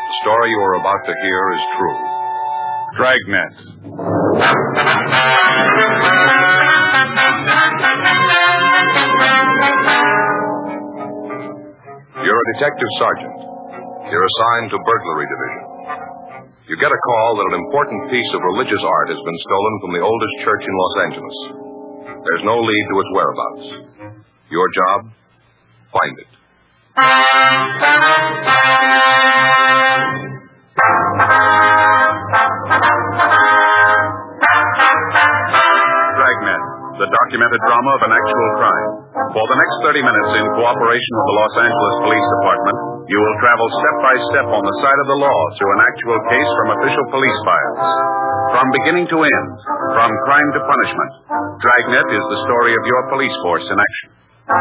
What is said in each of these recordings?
The story you are about to hear is true. Dragnet. You're a detective sergeant. You're assigned to burglary division. You get a call that an important piece of religious art has been stolen from the oldest church in Los Angeles. There's no lead to its whereabouts. Your job? Find it. Dragnet, the documented drama of an actual crime. For the next 30 minutes, in cooperation with the Los Angeles Police Department, you will travel step by step on the side of the law through an actual case from official police files. From beginning to end, from crime to punishment, Dragnet is the story of your police force in action.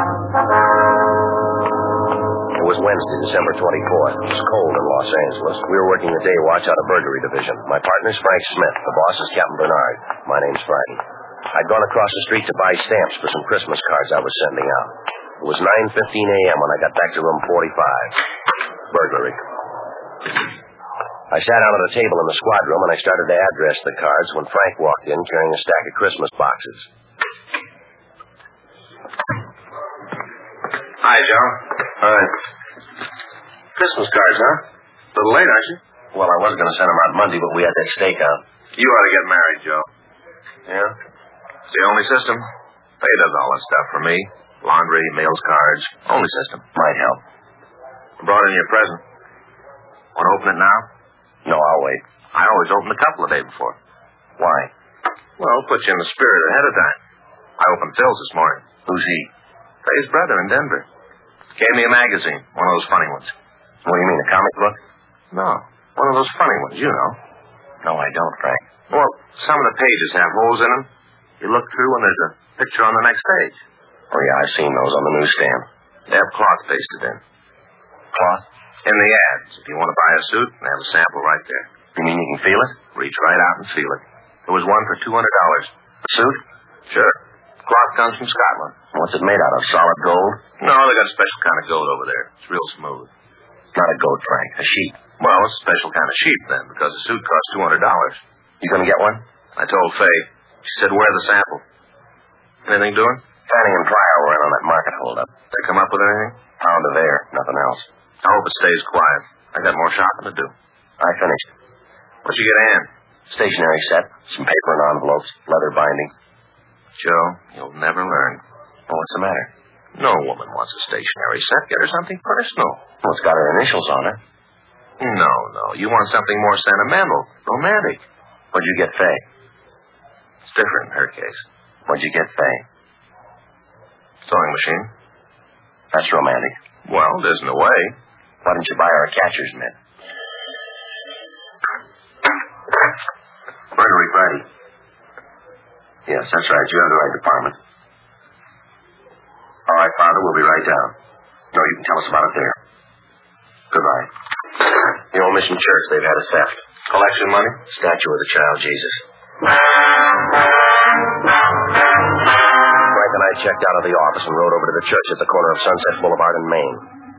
It was Wednesday, December 24th. It was cold in Los Angeles. We were working the day watch out of burglary division. My partner's Frank Smith. The boss is Captain Bernard. My name's Friday. I'd gone across the street to buy stamps for some Christmas cards I was sending out. It was 9:15 a.m. when I got back to room 45. Burglary. I sat down at a table in the squad room and I started to address the cards when Frank walked in carrying a stack of Christmas boxes. Hi, Joe. Hi. Christmas cards, huh? A little late, aren't you? Well, I was going to send them out Monday, but we had that stakeout. You ought to get married, Joe. Yeah? It's the only system. Faye does all that stuff for me. Laundry, mails, cards. Only system. Might help. I brought in your present. Want to open it now? No, I'll wait. I always open a couple the day before. Why? Well, put you in the spirit ahead of time. I opened Phil's this morning. Who's he? Faye's brother in Denver. Gave me a magazine. One of those funny ones. What do you mean, a comic book? No. One of those funny ones, you know. No, I don't, Frank. Well, some of the pages have holes in them. You look through and there's a picture on the next page. Oh, yeah, I've seen those on the newsstand. They have cloth pasted in. Cloth? In the ads. If you want to buy a suit, they have a sample right there. You mean you can feel it? Reach right out and feel it. There was one for $200. A suit? Sure. Cloth comes from Scotland. What's it made out of? Solid gold? No, they got a special kind of gold over there. It's real smooth. Not a goat, Frank. A sheep. Well, it's a special kind of sheep, then, because the suit costs $200. You gonna get one? I told Faye. She said, wear the sample. Anything doing? Fanning and Pryor were in on that market holdup. They come up with anything? Pound of air. Nothing else. I hope it stays quiet. I got more shopping to do. I finished. What'd you get, Ann? Stationery set. Some paper and envelopes. Leather binding. Joe, you'll never learn. Well, what's the matter? No woman wants a stationery set. Get her something personal. Well, it's got her initials on it. No. You want something more sentimental, romantic. What'd you get, Faye? It's different in her case. What'd you get, Faye? Sewing machine. That's romantic. Well, it isn't a way. Why didn't you buy her a catcher's mitt? Burglary Friday. Yes, that's right. You're in the right department. All right, Father, we'll be right down. No, you can tell us about it there. Goodbye. The old mission church, they've had a theft. Collection money? Statue of the child Jesus. Frank and I checked out of the office and rode over to the church at the corner of Sunset Boulevard and Main.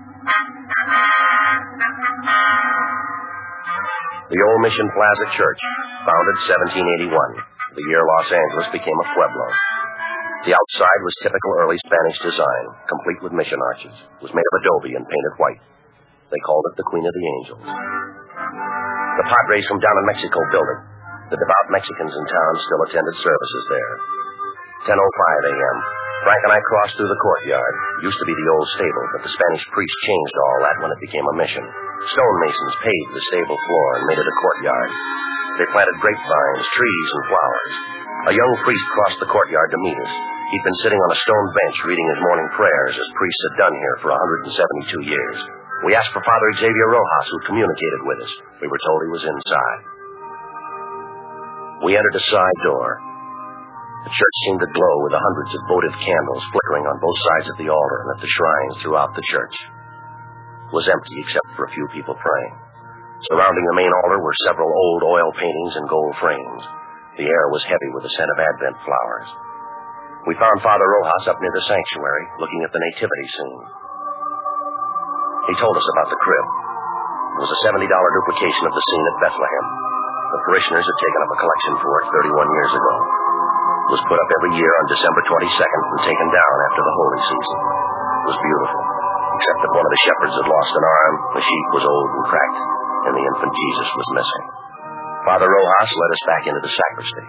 The old Mission Plaza Church, founded 1781, the year Los Angeles became a pueblo. The outside was typical early Spanish design, complete with mission arches. It was made of adobe and painted white. They called it the Queen of the Angels. The Padres from down in Mexico built it. The devout Mexicans in town still attended services there. 10:05 a.m. Frank and I crossed through the courtyard. It used to be the old stable, but the Spanish priest changed all that when it became a mission. Stonemasons paved the stable floor and made it a courtyard. They planted grapevines, trees, and flowers. A young priest crossed the courtyard to meet us. He'd been sitting on a stone bench reading his morning prayers, as priests had done here for 172 years. We asked for Father Xavier Rojas, who communicated with us. We were told he was inside. We entered a side door. The church seemed to glow with the hundreds of votive candles flickering on both sides of the altar and at the shrines throughout the church. It was empty except for a few people praying. Surrounding the main altar were several old oil paintings and gold frames. The air was heavy with the scent of Advent flowers. We found Father Rojas up near the sanctuary, looking at the nativity scene. He told us about the crib. It was a $70 duplication of the scene at Bethlehem. The parishioners had taken up a collection for it 31 years ago. It was put up every year on December 22nd and taken down after the holy season. It was beautiful, except that one of the shepherds had lost an arm, the sheep was old and cracked, and the infant Jesus was missing. Father Rojas led us back into the sacristy.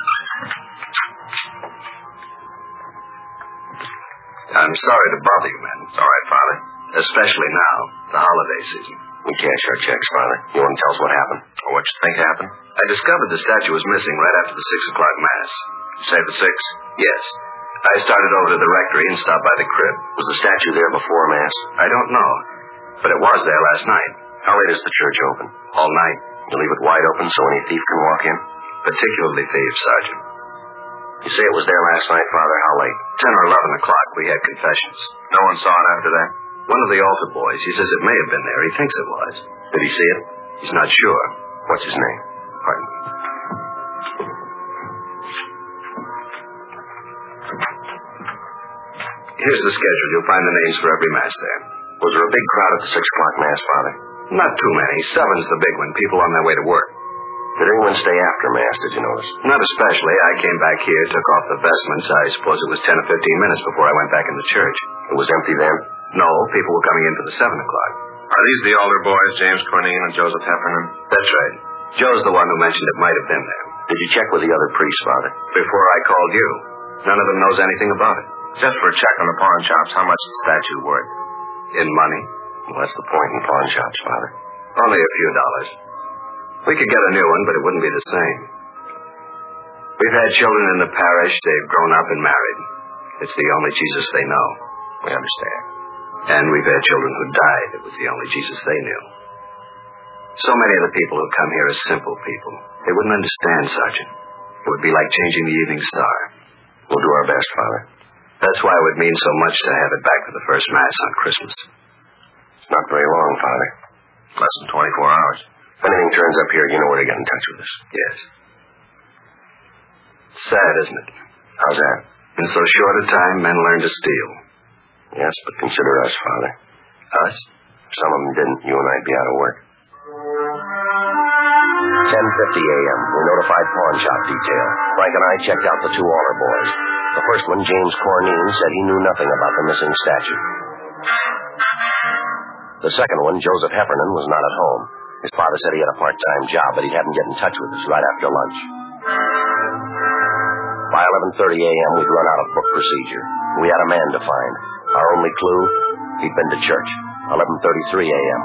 I'm sorry to bother you, man. It's all right, Father. Especially now, the holiday season. We cash our checks, Father. You want to tell us what happened? Or what you think happened? I discovered the statue was missing right after the 6 o'clock Mass. You say the 6? Yes. I started over to the rectory and stopped by the crib. Was the statue there before Mass? I don't know, but it was there last night. How late is the church open? All night. You leave it wide open so any thief can walk in? Particularly thieves, Sergeant. You say it was there last night, Father? How late? 10 or 11 o'clock, we had confessions. No one saw it after that. One of the altar boys, he says it may have been there. He thinks it was. Did he see it? He's not sure. What's his name? Pardon. Here's the schedule. You'll find the names for every Mass there. Was there a big crowd at the 6 o'clock Mass, Father? Not too many. 7's the big one. People on their way to work. Did anyone stay after Mass, did you notice? Not especially. I came back here, took off the vestments. I suppose it was 10 or 15 minutes before I went back in the church. It was empty then? No, people were coming in for the 7 o'clock. Are these the altar boys, James Cornine and Joseph Heffernan? That's right. Joe's the one who mentioned it might have been there. Did you check with the other priests, Father? Before I called you. None of them knows anything about it. Just for a check on the pawn shops, how much is the statue worth? In money? Well, that's the point in pawn shops, Father. Only a few dollars. We could get a new one, but it wouldn't be the same. We've had children in the parish. They've grown up and married. It's the only Jesus they know. We understand. And we've had children who died. It was the only Jesus they knew. So many of the people who come here are simple people. They wouldn't understand, Sergeant. It would be like changing the evening star. We'll do our best, Father. That's why it would mean so much to have it back for the first Mass on Christmas. It's not very long, Father. Less than 24 hours. If anything turns up here, you know where to get in touch with us. Yes. Sad, isn't it? How's that? In so short a time, men learn to steal. Yes, but consider us, Father. Us? If some of them didn't, you and I'd be out of work. 10:50 a.m. We notified pawn shop detail. Frank and I checked out the 2 altar boys. The first one, James Cornine, said he knew nothing about the missing statue. The second one, Joseph Heffernan, was not at home. His father said he had a part-time job, but he'd have him get in touch with us right after lunch. By 11:30 a.m., we'd run out of book procedure. We had a man to find. Our only clue, he'd been to church. 11:33 a.m.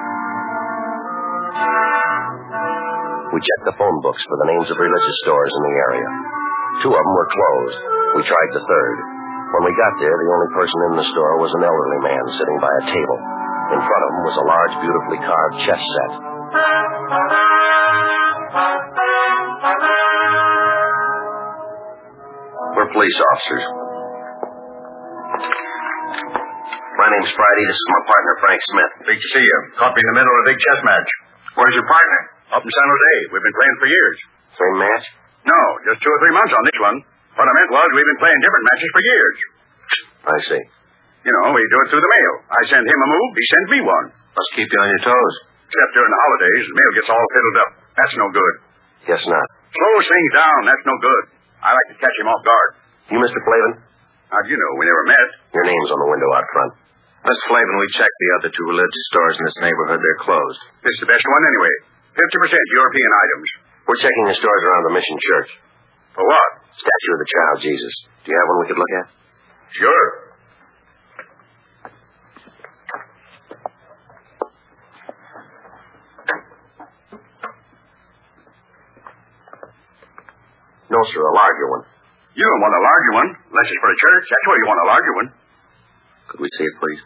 We checked the phone books for the names of religious stores in the area. 2 of them were closed. We tried the third. When we got there, the only person in the store was an elderly man sitting by a table. In front of him was a large, beautifully carved chess set. We're police officers. My name's Friday. This is my partner, Frank Smith. Great to see you. Caught me in the middle of a big chess match. Where's your partner? Up in San Jose. We've been playing for years. Same match? No, just 2 or 3 months on this one. What I meant was we've been playing different matches for years. I see. You know, we do it through the mail. I send him a move, he sends me one. Must keep you on your toes. Except during the holidays, the mail gets all fiddled up. That's no good. Guess not. Slows things down, that's no good. I like to catch him off guard. You, Mr. Flavin? How'd you know? We never met. Your name's on the window out front. Miss Flavin, we checked the other 2 religious stores in this neighborhood. They're closed. This is the best one anyway. 50% European items. We're checking the stores around the Mission Church. For what? Statue of the Child Jesus. Do you have one we could look at? Sure. No, sir, a larger one. You don't want a larger one. Unless it's for a church. That's where you want a larger one. Could we see it, please?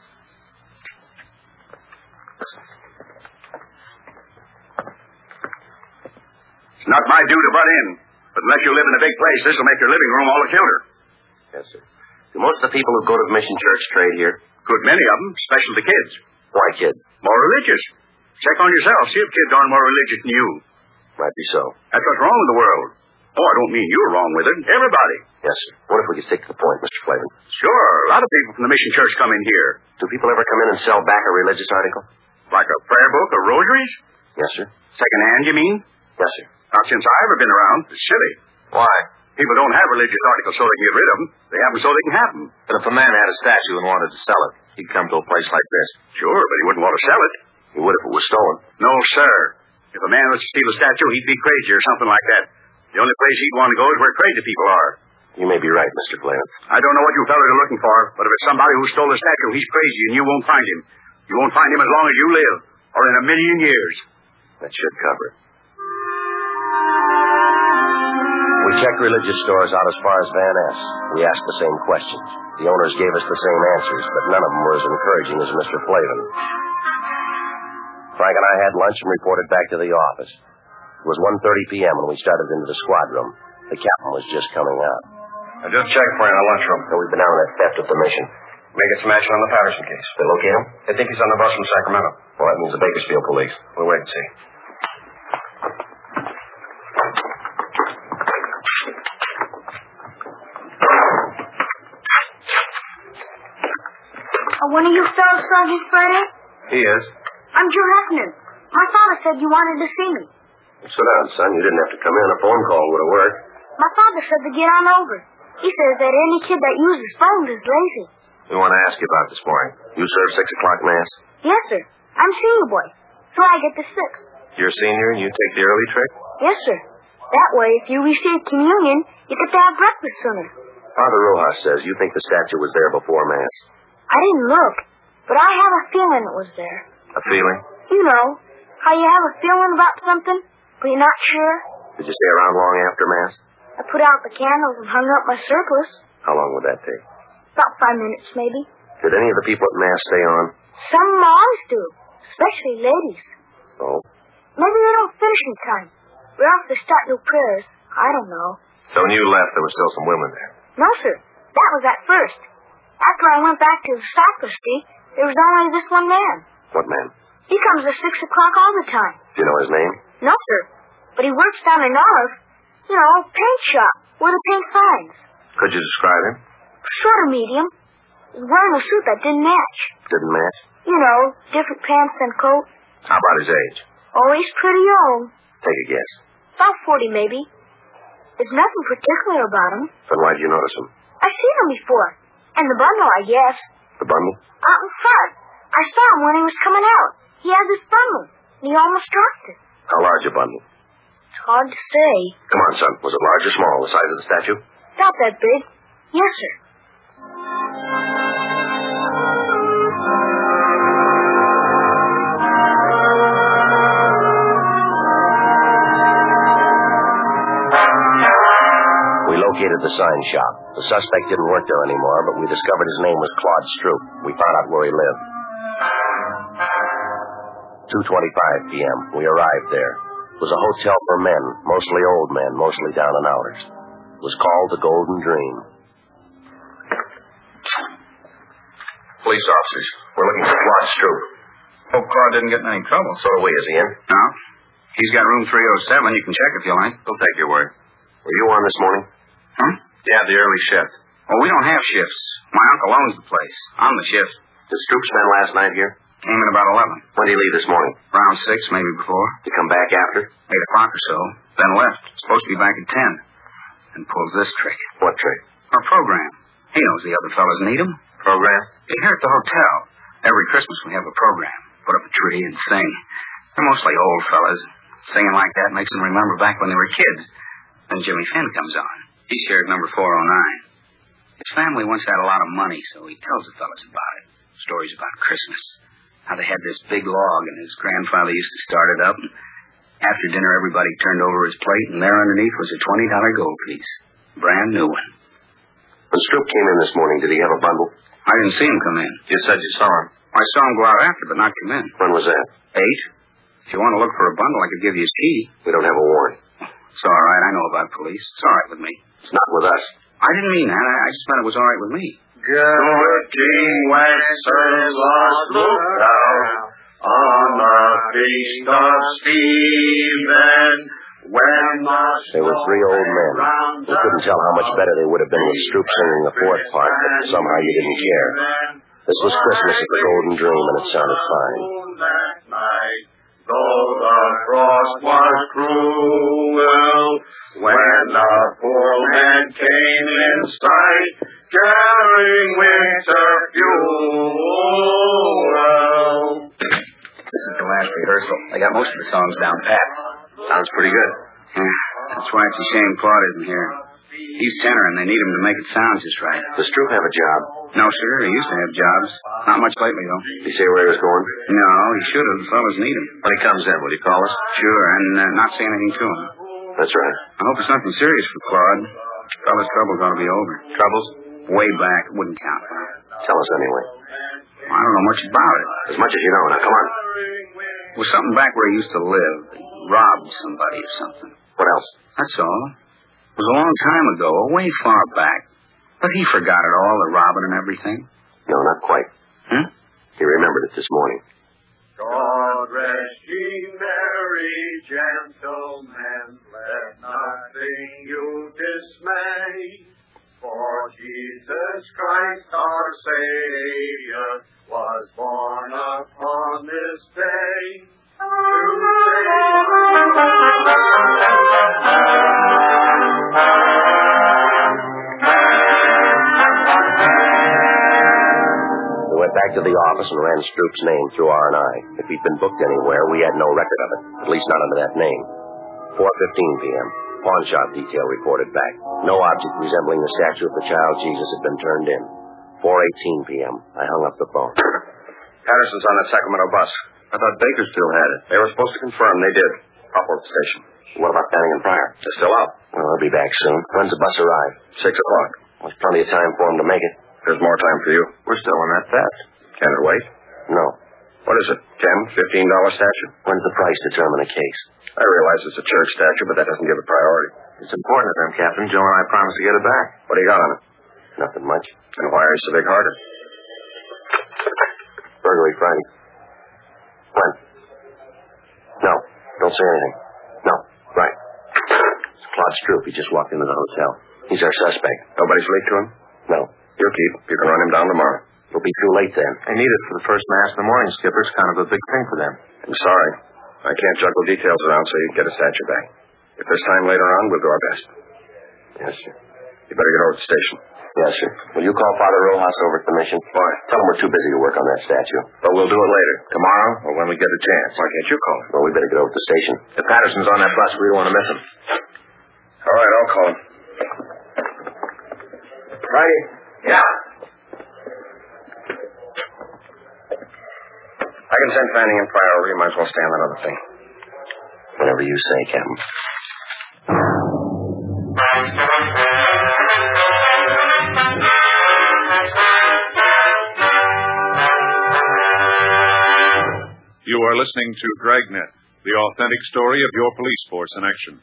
It's not my due to butt in. But unless you live in a big place, this will make your living room all the cuter. Yes, sir. Do most of the people who go to the Mission Church trade here? Good many of them, especially the kids. Why kids? More religious. Check on yourself. See if kids aren't more religious than you. Might be so. That's what's wrong with the world. Oh, I don't mean you're wrong with it. Everybody. Yes, sir. What if we could stick to the point, Mr. Flavin? Sure. A lot of people from the Mission Church come in here. Do people ever come in and sell back a religious article? Like a prayer book or rosaries? Yes, sir. Second hand, you mean? Yes, sir. Not since I've ever been around. It's silly. Why? People don't have religious articles so they can get rid of them. They have them so they can have them. But if a man had a statue and wanted to sell it, he'd come to a place like this. Sure, but he wouldn't want to sell it. He would if it was stolen. No, sir. If a man was to steal a statue, he'd be crazy or something like that. The only place he'd want to go is where crazy people are. You may be right, Mr. Glenn. I don't know what you fellas are looking for, but if it's somebody who stole the statue, he's crazy and you won't find him. You won't find him as long as you live, or in a million years. That should cover it. We checked religious stores out as far as Van Ness. We asked the same questions. The owners gave us the same answers, but none of them were as encouraging as Mr. Flavin. Frank and I had lunch and reported back to the office. It was 1:30 p.m. when we started into the squad room. The captain was just coming out. I just checked for you in the lunchroom. So we've been down on that theft at the mission. Make it some action on the Patterson case. They locate him? I think he's on the bus from Sacramento. Well, that means the Bakersfield police. We'll wait and see. One of you fellows, Sergeant Friday? He is. I'm Joe Heffernan. My father said you wanted to see me. Sit down, son. You didn't have to come in. A phone call would have worked. My father said to get on over. He says that any kid that uses phones is lazy. We want to ask you about this morning. You serve 6 o'clock mass? Yes, sir. I'm senior boy, so I get the 6th. You're a senior and you take the early trick? Yes, sir. That way, if you receive communion, you get to have breakfast sooner. Father Rojas says you think the statue was there before mass. I didn't look, but I have a feeling it was there. A feeling? You know, how you have a feeling about something, but you're not sure. Did you stay around long after mass? I put out the candles and hung up my surplice. How long would that take? About 5 minutes, maybe. Did any of the people at mass stay on? Some always do, especially ladies. Oh. Maybe they don't finish in time, or else they start new prayers. I don't know. So when you left, there were still some women there? No, sir. That was at first. After I went back to the sacristy, there was only this one man. What man? He comes at 6 o'clock all the time. Do you know his name? No, sir. But he works down in Olive, paint shop, where the paint finds. Could you describe him? Short or medium. He was wearing a suit that didn't match. Didn't match? Different pants and coat. How about his age? Oh, he's pretty old. Take a guess. About 40, maybe. There's nothing particular about him. Then why'd you notice him? I've seen him before. And the bundle, I guess. The bundle? Out in front. I saw him when he was coming out. He had this bundle. And he almost dropped it. How large a bundle? It's hard to say. Come on, son. Was it large or small, the size of the statue? Not that big. Yes, sir. We located the sign shop. The suspect didn't work there anymore, but we discovered his name was Claude Stroop. We found out where he lived. 2:25 p.m. We arrived there. It was a hotel for men, mostly old men, mostly down and outers. It was called the Golden Dream. Police officers. We're looking for Claude Stroop. Hope Claude didn't get in any trouble. So are we. Is he in? No. He's got room 307. You can check if you like. We'll take your word. Were you on this morning? Huh? Yeah, the early shift. Oh, we don't have shifts. My uncle owns the place. I'm the shift. Did Stroop spend last night here? Came in about 11. When did he leave this morning? Around 6, maybe before. Did he come back after? 8 o'clock or so. Then left. Supposed to be back at 10. And pulls this trick. What trick? Our program. He knows the other fellas need him. Program? Here at the hotel. Every Christmas we have a program. Put up a tree and sing. They're mostly old fellas. Singing like that makes them remember back when they were kids. Then Jimmy Finn comes on. He shared number 409. His family once had a lot of money, so he tells the fellas about it. Stories about Christmas. How they had this big log, and his grandfather used to start it up. And after dinner, everybody turned over his plate, and there underneath was a $20 gold piece. Brand new one. When Stroop came in this morning, did he have a bundle? I didn't see him come in. You said you saw him. I saw him go out after, but not come in. When was that? 8. If you want to look for a bundle, I could give you his key. We don't have a warrant. It's all right. I know about police. It's all right with me. It's not with us. I didn't mean that. I just meant it was all right with me. Good King Wenceslas looked down on the feast of Stephen. There were 3 old men. We couldn't tell how much better they would have been with Stroop singing the 4th part, but somehow you didn't care. This was Christmas at the Golden Dream, and it sounded fine. that night, though the frost was cruel, when the poor man came in sight, carrying winter fuel. This is the last rehearsal. I got most of the songs down pat. Sounds pretty good. That's why it's a shame Claude isn't here. He's tenor, and they need him to make it sound just right. Does Stroop have a job? No, sir. He used to have jobs. Not much lately, though. Did he say where he was going? No, he should have. Fellas need him. When he comes in, will he call us? Sure, and not say anything to him. That's right. I hope it's nothing serious for Claude. Fella's trouble's ought to be over. Troubles? Way back. It wouldn't count for him. Tell us anyway. I don't know much about it. As much as you know. Now, come on. It was something back where he used to live. He robbed somebody or something. What else? That's all. It was a long time ago, way far back. But he forgot it all, the robbing and everything. No, not quite. He remembered it this morning. God rest ye merry gentlemen, let nothing you dismay. For Jesus Christ our Savior was born upon this day. We went back to the office and ran Stroop's name through R&I. If he'd been booked anywhere, we had no record of it, at least not under that name. 4:15 p.m. Pawn shop detail reported back. No object resembling the statue of the child Jesus had been turned in. 4:18 p.m. I hung up the phone. Patterson's on that Sacramento bus. I thought Bakersfield had it. They were supposed to confirm. They did. Hopper at the station. What about Fanning and Pryor? They're still out. Well, they'll be back soon. When's the bus arrive? 6 o'clock. There's plenty of time for them to make it. There's more time for you. We're still in that theft. Can it wait? No. What is it? $10, $15 statue? When's the price determine a case? I realize it's a church statue, but that doesn't give it priority. It's important to them, Captain. Joe and I promised to get it back. What do you got on it? Nothing much. And why are you so big-hearted? Burglary Friday. When? No. Don't say anything. No. Right. It's Claude Stroop. He just walked into the hotel. He's our suspect. Nobody's leaked to him? No. You'll keep. You can run him down tomorrow. It'll be too late then. They need it for the first mass in the morning, Skipper. It's kind of a big thing for them. I'm sorry. I can't juggle details around so you can get a statue back. If there's time later on, we'll do our best. Yes, sir. You better get over to the station. Yes, sir. Will you call Father Rojas over at the mission? Why? Tell him we're too busy to work on that statue. But we'll do it later. Tomorrow or when we get a chance. Why can't you call him? Well, we better get over to the station. If Patterson's on that bus, we don't want to miss him. All right, I'll call him. Friday? Yeah. I can send Fanning and Pryor over. You might as well stay on that other thing. Whatever you say, Captain. You are listening to Dragnet, the authentic story of your police force in action.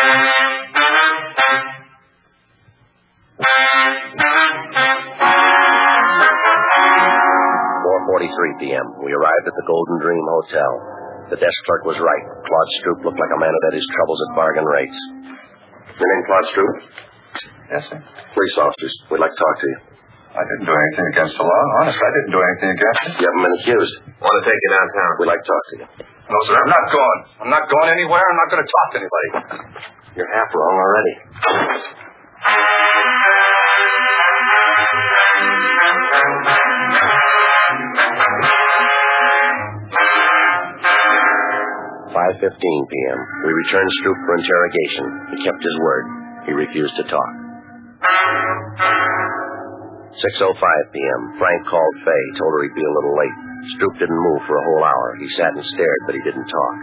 4:43 p.m. We arrived at the Golden Dream Hotel. The desk clerk was right. Claude Stroop looked like a man who had his troubles at bargain rates. Your name, Claude Stroop? Yes, sir. Police officers. We'd like to talk to you. I didn't do anything against the law. Honestly, I didn't do anything against it. You haven't been accused. Want to take you downtown? We'd like to talk to you. No, sir, I'm not going. I'm not going anywhere. I'm not going to talk to anybody. You're half wrong already. 5:15 p.m. We returned Stroop for interrogation. He kept his word. He refused to talk. 6:05 p.m. Frank called Fay, told her he'd be a little late. Stroop didn't move for a whole hour. He sat and stared, but he didn't talk.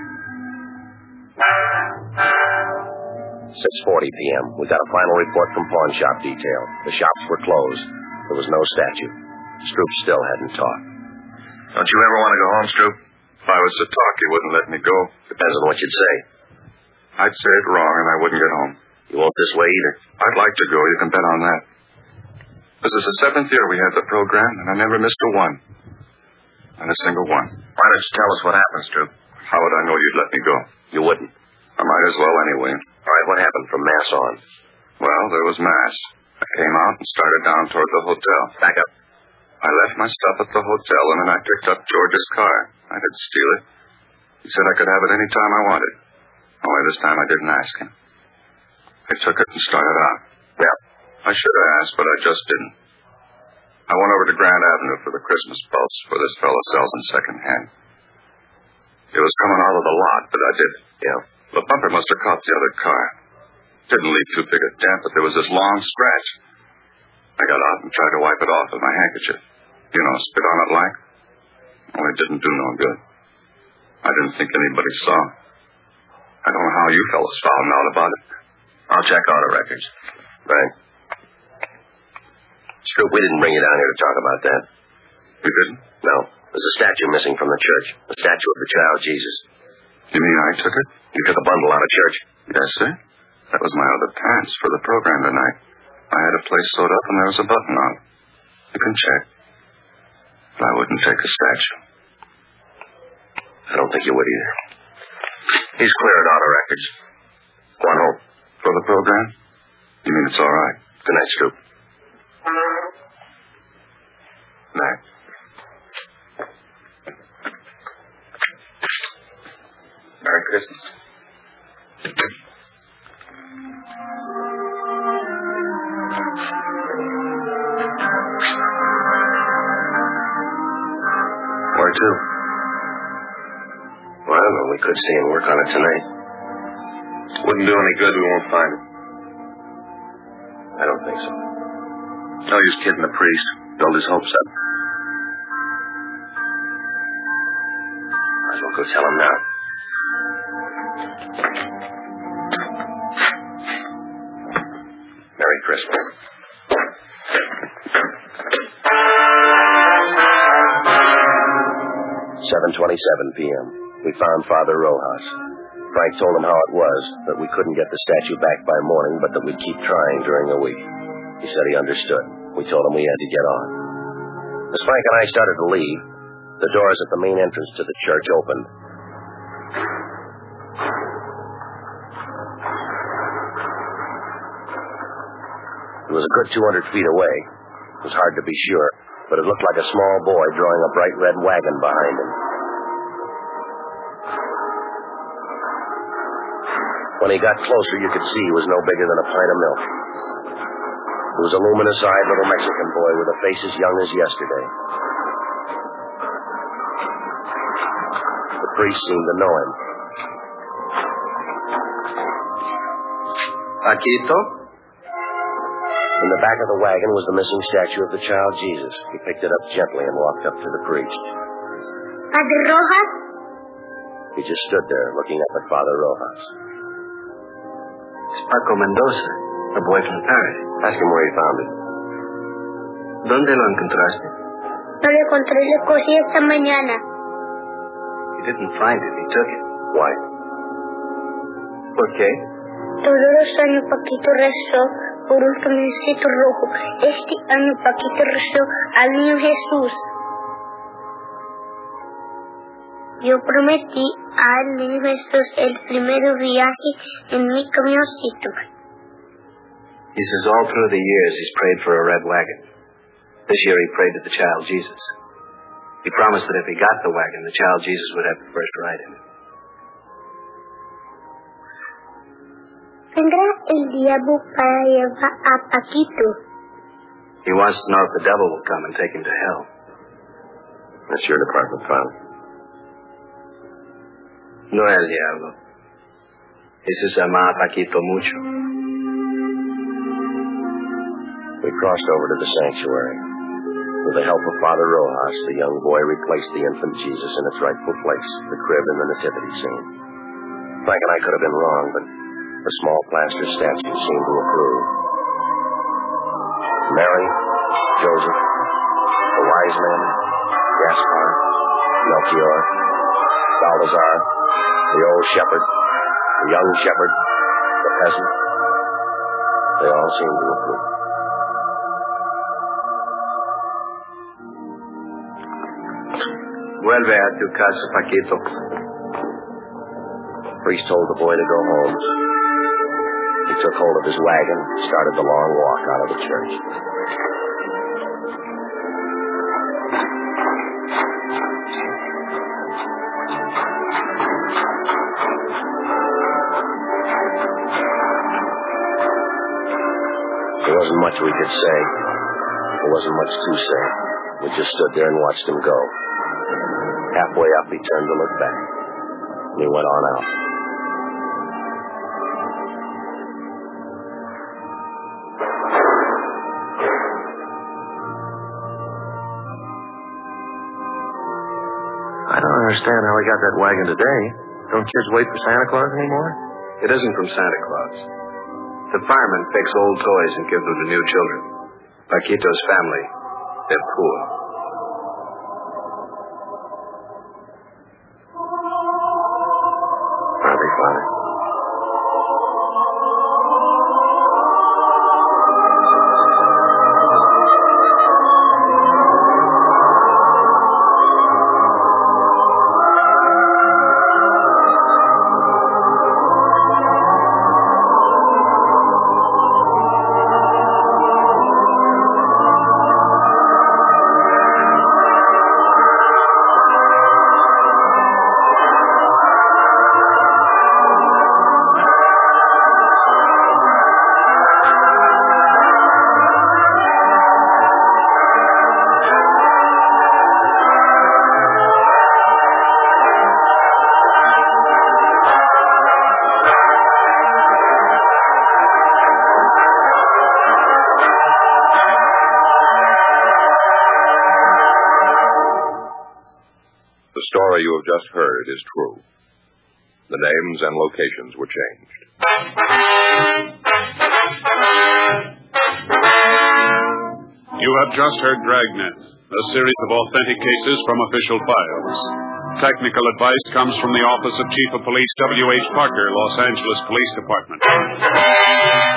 6:40 p.m. We got a final report from pawn shop detail. The shops were closed. There was no statue. Stroop still hadn't talked. Don't you ever want to go home, Stroop? If I was to talk, you wouldn't let me go. Depends on what you'd say. I'd say it wrong, and I wouldn't get home. You won't this way either. I'd like to go. You can bet on that. This is the 7th year we had the program, and I never missed a one. Not a single one. Why don't you tell us what happened, Stroop? How would I know you'd let me go? You wouldn't. I might as well anyway. All right, what happened from Mass on? Well, there was Mass. I came out and started down toward the hotel. Back up. I left my stuff at the hotel, and then I picked up George's car. I I could steal it. He said I could have it any time I wanted. Only this time I didn't ask him. I took it and started out. Yeah. I should have asked, but I just didn't. I went over to Grand Avenue for the Christmas bulbs, where this fellow sells them secondhand. It was coming out of the lot, but I did. Yeah. The bumper must have caught the other car. Didn't leave too big a dent, but there was this long scratch. I got out and tried to wipe it off with my handkerchief. You know, spit on it like. Well, it didn't do no good. I didn't think anybody saw. I don't know how you fellas found out about it. I'll check auto records. Right. Scoop, we didn't bring you down here to talk about that. You didn't? No. There's a statue missing from the church. A statue of the child Jesus. You mean I took it? You took a bundle out of church? Yes, sir. That was my other pants for the program tonight. I had a place sewed up and there was a button on it. You can check. But I wouldn't take a statue. I don't think you would either. He's cleared auto records. Go on home. For the program? You mean it's all right? Good night, Scoop. Night. Merry Christmas. Where to? Well, we could stay and work on it tonight. Wouldn't do any good. We won't find him. I don't think so. No use kidding the priest. Build his hopes up. Might as well go tell him now. Merry Christmas. $7:27 p.m. We found Father Rojas. Frank told him how it was, that we couldn't get the statue back by morning, but that we'd keep trying during the week. He said he understood. We told him we had to get on. As Frank and I started to leave, the doors at the main entrance to the church opened. It was a good 200 feet away. It was hard to be sure, but it looked like a small boy drawing a bright red wagon behind him. When he got closer, you could see he was no bigger than a pint of milk. He was a luminous-eyed little Mexican boy with a face as young as yesterday. The priest seemed to know him. Paquito? In the back of the wagon was the missing statue of the child Jesus. He picked it up gently and walked up to the priest. Padre Rojas? He just stood there looking up at Father Rojas. It's Paco Mendoza, the boy from Paris. Ask him where he found it. ¿Dónde lo encontraste? No lo encontré, lo cogí esta mañana. He didn't find it, he took it. Why? ¿Por qué? Todos los años Paquito rezó por un camioncito rojo. Este año Paquito rezó al niño Jesús. Yo prometí al niño Jesús el primer viaje en mi camioncito. He says all through the years he's prayed for a red wagon. This year he prayed to the child Jesus. He promised that if he got the wagon, the child Jesus would have the first ride in it. ¿Vendrá el diablo para llevar a Paquito? He wants to know if the devil will come and take him to hell. That's your department, Father. No el diablo. Jesús ama a Paquito mucho. We crossed over to the sanctuary. With the help of Father Rojas, the young boy replaced the infant Jesus in its rightful place, the crib in the nativity scene. Frank and I could have been wrong, but the small plaster statue seemed to approve. Mary, Joseph, the wise men, Gaspar, Melchior, Balthazar, the old shepherd, the young shepherd, the peasant, they all seemed to approve. Vuelve a tu casa, Paquito. The priest told the boy to go home. He took hold of his wagon and started the long walk out of the church. much we could say. There wasn't much to say. We just stood there and watched him go. Halfway up, he turned to look back. And he went on out. I don't understand how he got that wagon today. Don't kids wait for Santa Claus anymore? It isn't from Santa Claus. The firemen fix old toys and give them to new children. Paquito's family, they're poor. Probably fine. The story you have just heard is true. The names and locations were changed. You have just heard Dragnet, a series of authentic cases from official files. Technical advice comes from the Office of Chief of Police W.H. Parker, Los Angeles Police Department.